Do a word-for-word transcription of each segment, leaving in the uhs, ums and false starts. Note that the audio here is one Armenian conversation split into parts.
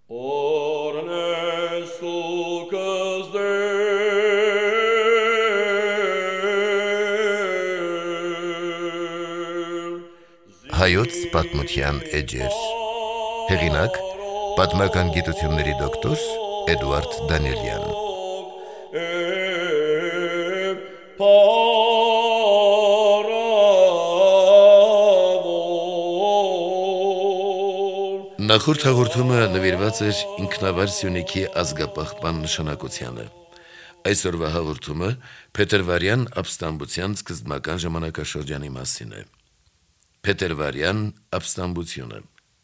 Հայոց պատմության էջեր։ Հեղինակ՝ պատմական գիտությունների դոկտոր Էդուարդ Դանիելյան։ Նախորդ հաղորդումը նվիրված էր ինքնավար Սյունիքի ազգապահպան նշանակությանը։ Այսօրվա հաղորդումը Փետրվարյան ապստամբության սկզբնական ժամանակաշրջանի մասին է։ Փետրվարյան ապստամբությունը։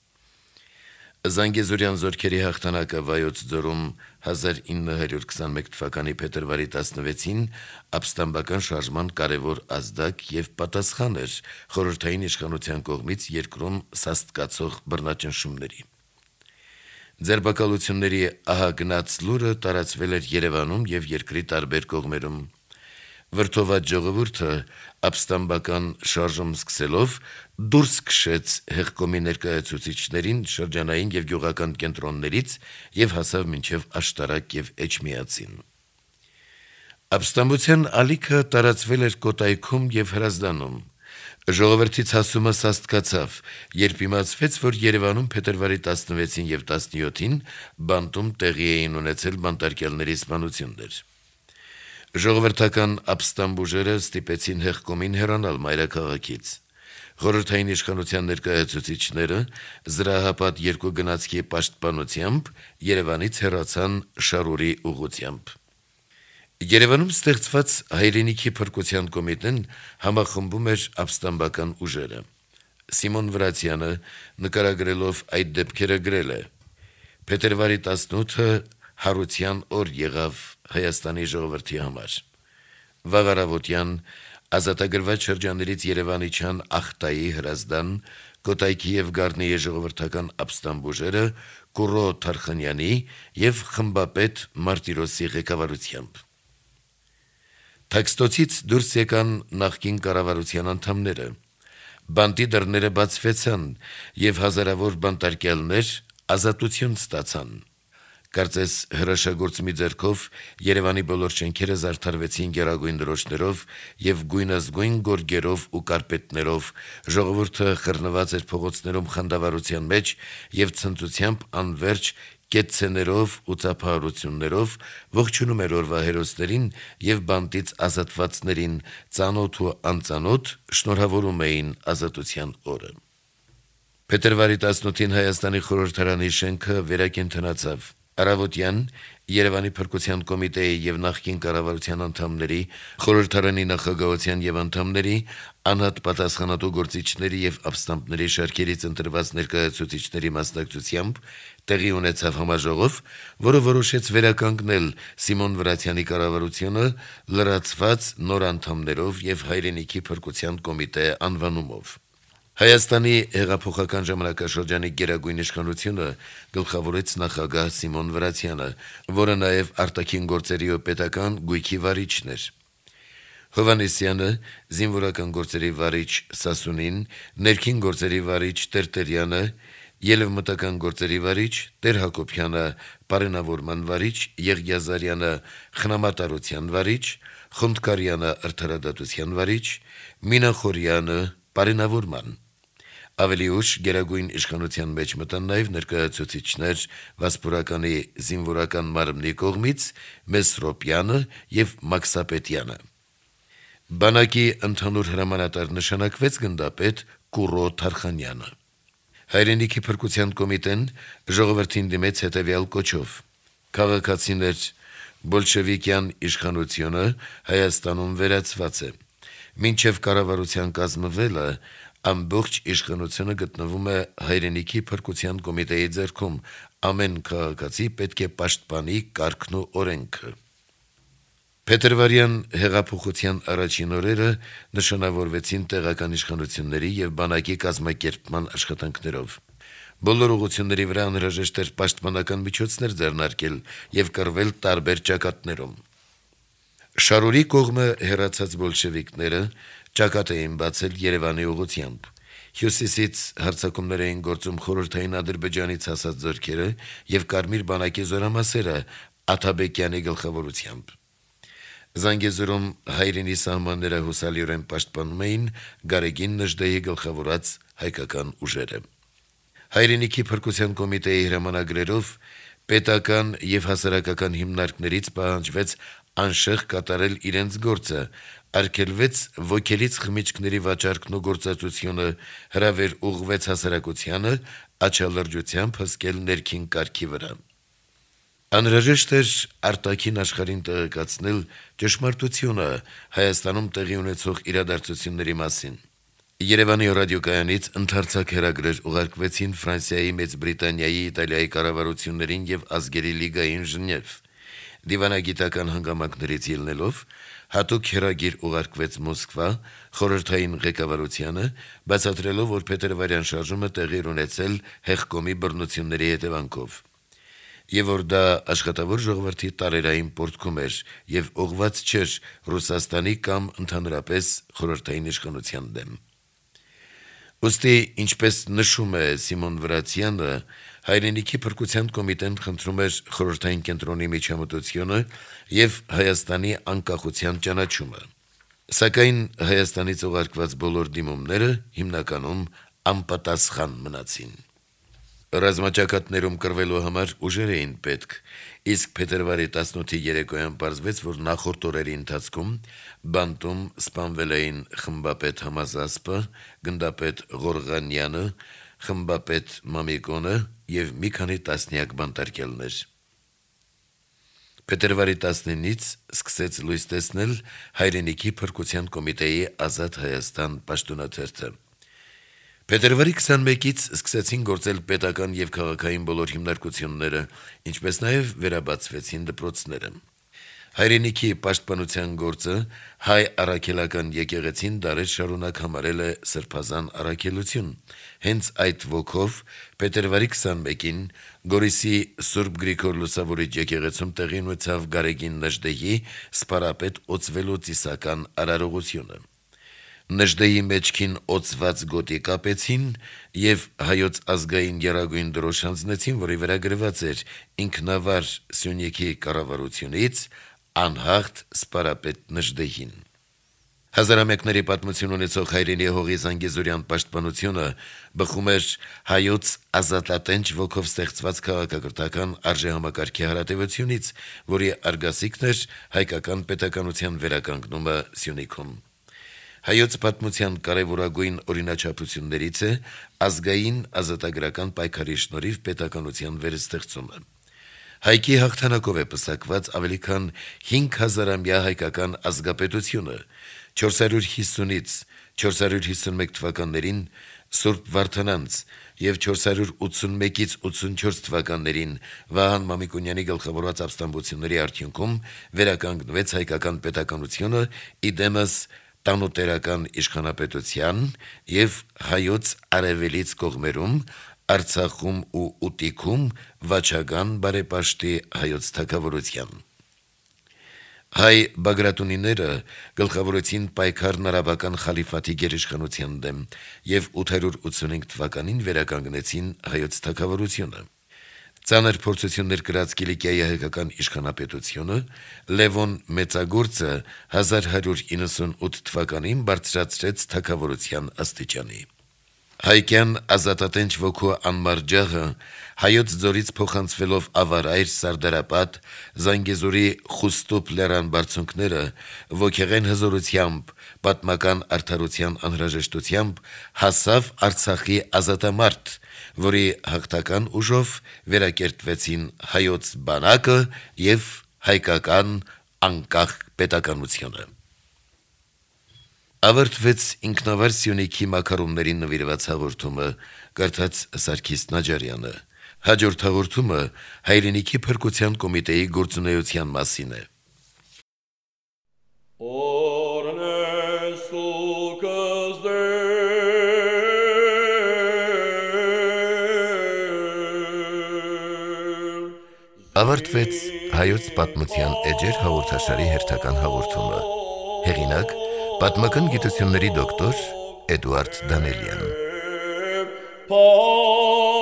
Զանգեզուրյան զորքերի հաղթանակը Վայոց ձորում հազար ինը հարյուր քսաներկու թվականի փետրվարի տասնվեցին ապստամբական շարժման կարևոր ազդակ եւ պատասխան էր խորհրդային իշխանության կողմից երկրում սաստկացող բռնաճնշումների։ Ձերբակալությունների ահագնած լուրը տարածվել էր Երևանում եւ երկրի տարբեր կողմերում։ Վրդոված ժողովուրդը ապստամբական շարժում սկսելով դուրս քշեց հեղկոմի ներկայացուցիչներին շրջանային եւ գյուղական կենտրոններից եւ հասավ մինչեւ Աշտարակ եւ Էջմիածին։ Ապստամբության ալիքը տարածվել էր Կոտայքում եւ Հրազդանում։ Ժողովրդի ցասումը սաստկացավ, երբ իմացվեց, որ Երևանում փետրվարի տասնվեցին եւ տասնյոթին բանտում տեղի էին ունեցել բանտարկյալների սպանություններ։ Ժողովրդական ապստամբուժերը ստիպեցին հեղկոմին հեռանալ մայրաքաղաքից։ Խորհրդային իշխանության ներկայացուցիչները զրահապատ երկու գնացքի պաշտպանությամբ Երևանից հեռացան Շարուրի ուղղությամբ։ Երևանում ստեղծված հայրենիքի փրկության կոմիտեն համախմբում էր ապստամբական ուժերը։ Սիմոն Վրացյանը նկարագրելով այդ դեպքերը գրել է. Փետրվարի տասնութը հարության օր եղավ Հայաստանի ժողովրդի համար։ Վաղարավոտյան ազատագրված շրջաններից Երևան իջան Ախտայի, Հրազդան, Կոտայքի եւ Գառնիի ժողովրդական ապստամբուժերը Կուրո Թարխանյանի եւ խմբապետ Մարտիրոսի ղեկավարությամբ։ Թաքստոցից դուրս եկան նախկին կառավարության անդամները։ Բանտի դռները բացվեցան եւ հազարավոր բանտարկյալներ ազատություն ստացան։ Կարծես հրաշագործ մի ձեռքով Երևանի բոլոր շենքերը զարդարվեցին գերագույն դրոշներով եւ գույնազգույն գորգերով ու կարպետներով, ժողովուրդը խռնված էր փողոցներում խանդավառության մեջ եւ ցնծությամբ անverջ կեցցեներով ու ծափահարություններով ողջունում էր օրվա հերոսներին եւ բանտից ազատվածներին, ծանոթ ու անծանոթ շնորհավորում էին ազատության օրը։ Փետրվարի տասնութին Հայաստանի խորհրդարանի շենքը վերակենդանացավ։ Արավոտյան Երևանի փրկության կոմիտեի եւ նախկին կառավարության անդամների, խորհրդարանի նախագահության եւ անդամների, անհատ պատասխանատու գործիչների եւ ապստամբների շարքերից ընտրված ներկայացուցիչների մասնակցությամբ տեղի ունեցավ համաժողով, որը որոշեց վերականգնել Սիմոն Վրացյանի կառավարությունը լրացված նոր անդամներով եւ հայրենիքի փրկության կոմիտե անվանումով։ Հայաստանի հեղափոխական ժամանակաշրջանի գերագույն իշխանությունը գլխավորեց նախագահ Սիմոն Վրացյանը, որը նաև արտաքին գործերի ու պետական գույքի վարիչն էր։ Հովհաննիսյանը, զինվորական գործերի վարիչ Սասունին, ներքին գործերի վարիչ Տերտերյանը, ելևմտական գործերի վարիչ Տեր Հակոբյանը, պարենավորման վարիչ Եղիազարյանը, խնամատարության վարիչ Խունդկարյանը, արդարադատության վարիչ Մինախորյանը, պարենավորման։ Ավելի ուշ գերագույն իշխանության մեջ մտան նաև ներկայացուցիչներ Վասպուրականի զինվորական մարմնի կողմից Մեսրոպյանը եւ Մաքսապետյանը։ Բանակի ընդհանուր հրամանատար նշանակվեց գնդապետ Կուրո Թարխանյանը։ Հայրենիքի փրկության կոմիտեն ժողովրդին դիմեց հետևյալ կոչով. Քաղաքացիներ, բոլշևիկյան իշխանությունը Հայաստանում վերացված է։ Մինչև կառավարության կազմվելը ամբողջ իշխանությունը գտնվում է հայրենիքի փրկության կոմիտեի ձեռքում, ամեն քաղաքացի պետք է պաշտպանի կարգն ու օրենքը։ Փետրվարյան հեղափոխության առաջին օրերը նշանավորվեցին տեղական իշխանությունների եւ բանակի կազմակերպման աշխատանքներով։ Բոլոր ուղղությունների վրա անհրաժեշտ էր պաշտպանական միջոցներ ձեռնարկել եւ կռվել տարբեր ճակատներում։ Շարուրի կողմը հեռացած բոլշևիկները ճակատ էին բացել Երևանի ուղղությամբ։ Հյուսիսից հարձակումներ էին գործում խորհրդային Ադրբեջանից հասած զորքերը եւ Կարմիր բանակի զորամասերը Աթաբեկյանի գլխավորությամբ։ Զանգեզուրում հայրենի սահմանները հուսալիորեն պաշտպանում էին Գարեգին Նժդեի գլխավորած հայկական ուժերը։ Հայրենիքի փրկության կոմիտեի հրամանագրերով պետական եւ հասարակական հիմնարկներից պահանջվեց անշեղ կատարել իրենց գործը, արգելվեց ոգելից խմիչքների վաճառքն ու գործածությունը, հրավեր ուղղվեց հասարակությանը աչալրջությամբ հսկել ներքին կարգի վրա։ Անհրաժեշտ էր արտաքին աշխարհին տեղեկացնել ճշմարտությունը Հայաստանում տեղի ունեցող իրադարձությունների մասին։ Երևանի ռադիոկայանից ընդարձակ հրագրեր ուղարկվեցին Ֆրանսիայի, Մեծ Բրիտանիայի, Իտալիայի կառավարություններին եւ Ազգերի լիգային Ժնև։ Դիվանագիտական հանգամանքներից ելնելով հատուկ հրագիր ուղարկվեց Մոսկվա խորհրդային ղեկավարությանը, բացատրելով, որ Փետրվարյան շարժումը տեղի էր ունեցել հեղկոմի բռնությունների հետևանքով, եւ որ դա աշխատավոր ժողովրդի տարերային պորտքում էր եւ ուղղված չէր Ռուսաստանի կամ ընդհանրապես խորհրդային իշխանության դեմ։ Ոստի, ինչպես նշում է Սիմոն Վրացյանը, հայրենիքի փրկության կոմիտեն խնդրում էր խորհրդային կենտրոնի միջամտությունը եւ Հայաստանի անկախության ճանաչումը։ Սակայն Հայաստանից ուղարկված բոլոր դիմումները հիմնականում անպատասխան մնացին։ Ռազմաճակատներում կռվելու համար ուժեր էին պետք, իսկ փետրվարի տասնութի երեկոյան պարզվեց, որ նախորդ օրերի ընթացքում բանտում սպանվել էին խմբապետ Համազասպը, գնդապետ Ղորղանյանը, խմբապետ Մամիկոնը եւ մի քանի տասնյակ բանտարկյալներ։ Փետրվարի տասնինից սկսեց լույս տեսնել հայրենիքի փրկության կոմիտեի Ազատ Հայաստան պաշտոնաթերթը։ Փետրվարի քսանմեկից սկսեցին գործել պետական եւ քաղաքային բոլոր հիմնարկությունները, ինչպես նաեւ վերաբացվեցին դպրոցները։ Հայրենիքի պաշտպանության գործը հայ առաքելական եկեղեցին դարեր շարունակ համարել է սրբազան առաքելություն։ Հենց այդ ոգով փետրվարի քսանմեկին Գորիսի Սուրբ Գրիգոր Լուսավորիչ եկեղեցում տեղի ունեցավ Գարեգին Նժդեի սպարապետ օծվելու ծիսական արարողությունը։ Նժդեի մեջքին օծված գոտի կապեցին եւ հայոց ազգային երագույն դրոշ հանձնեցին, որի վրա գրված էր ինքնավար Սյունիքի կառավարությունից անհաղթ սպարապետ Նժդեին։ Հազարամյակների պատմություն ունեցող հայրենի հողի Զանգեզուրյան պաշտպանությունը բխում էր հայոց ազատատենչ ոգով ստեղծված քաղաքակրթական արժեհամակարգի հարատեվությունից, որի արգասիքն էր հայկական պետականության վերականգնումը Սյունիքում։ Հայոց պատմության կարևորագույն օրինաչափություններից է ազգային ազատագրական պայքարի շնորհիվ պետականության վերստեղծումը։ Հայքի հաղթանակով է պսակված ավելի քան հինգ հազարամյա հայկական ազգապետությունը, չորս հարյուր հիսունից չորս հարյուր հիսունմեկ թվականներին Սուրբ Վարդանանց եւ չորս հարյուր ութսունմեկից ութսունչորս թվականներին Վահան Մամիկոնյանի գլխավորած ապստամբությունների արդյունքում վերականգնվեց հայկական պետականությունը իդեմս տանուտերական իշխանապետության եւ հայոց արևելից կողմերում Արցախում ու Ուտիքում վաճական բարեպաշտի հայոց թագավորության։ Հայ բագրատունիները գլխավորեցին պայքարն արաբական խալիֆաթի գերիշխանության դեմ եւ ութ հարյուր ութսունհինգ թվականին վերականգնեցին հայոց թագավորությունը։ Ծանր փորձություններ կրած Կիլիկիայի հայկական իշխանապետությունը Լևոն Մեծագործը հազար հարյուր իննսունութ թվականին բարձրացրեց թագավորության աստիճանի։ Հայկյան ազատատենչ ոգու անմար ջահը հայոց ձորից փոխանցվելով ավարայր Սարդարապատ, Զանգեզուրի Խուստուփ լեռան բարձունքները ոգեղեն հզորությամբ, պատմական արդարության անհրաժեշտությամբ հասավ Արցախի ազատամարտ, որի հաղթական ուժով վերակերտվեցին հայոց բանակը եւ հայկական անկախ պետականությունը։ Ավարտվեց ինքնավար Սյունիքի մակարոններին նվիրված հաղորդումը, կարդաց Սարգիս Նաջարյանը։ Հաջորդ հաղորդումը հայրենիքի փրկության կոմիտեի գործունեության մասին է։ Ավարտվեց հայոց պատմության էջեր հաղորդաշարի հերթական հաղորդումը։ Հեղինակ՝ պատմական գիտությունների դոկտոր Էդուարդ Դանելյան։ Paul